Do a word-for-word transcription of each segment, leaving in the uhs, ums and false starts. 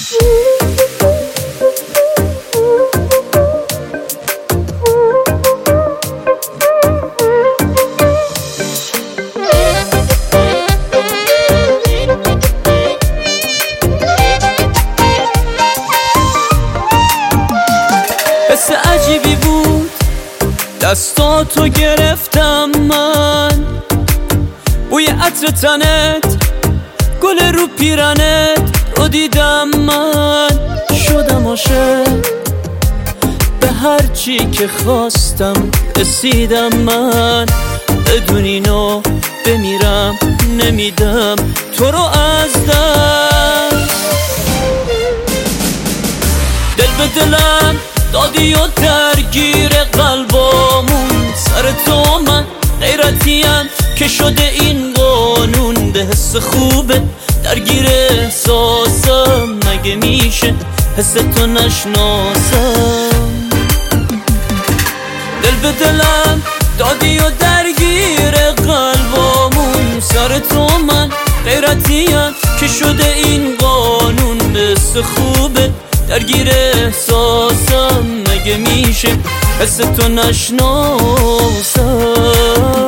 حس عجیبی بود دستاتو گرفتم من، بوی عطر تنت، گل رو پیرنت رو دیدم من. شدم عاشق، به هر چی که خواستم رسیدم من. بدون اینو بمیرم نمیدم تو رو از دست. دل به دلم دادی و درگیر قلبامون، سر تو من غیرتیم که شده این قانون. به حس خوبه درگیر احساسم، مگه میشه حس تو نشناسم. دل به دلم دادی و درگیر قلبامون، سر تو من غیرتیم که شده این قانون. به حس خوبه درگیر احساسم، مگه میشه حس تو نشناسم.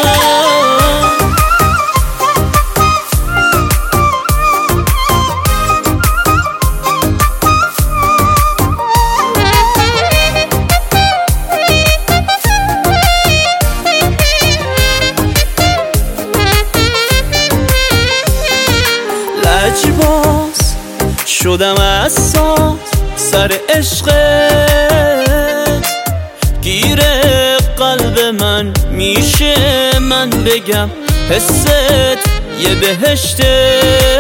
لجباز شدم اساس سر عشقت، گیر قلب من میشه من بگم حست یه بهشته.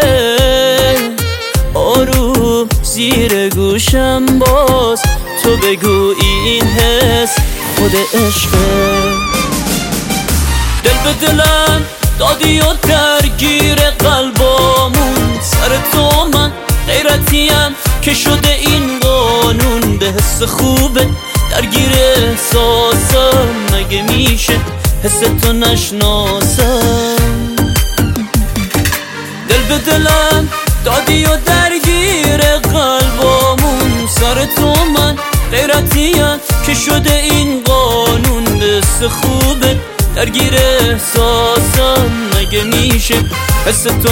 آروم زیر گوشم باز تو بگو این حس خود عشقه. دل به دلم دادی و درگیر قلبامون، سر تو من غیرتیم که شده این قانون. به حس خوبه درگیر احساسم، مگه میشه حس تو نشناسم. دل به دلم دادی و درگیر قلبامون، سر تو من غیرتیم که شده این قانون. به حس خوبه درگیر احساسم، مگه میشه حس تو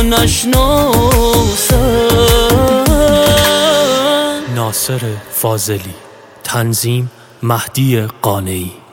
نشناسم. ناصر فاضلی، تنظیم مهدی قانعی.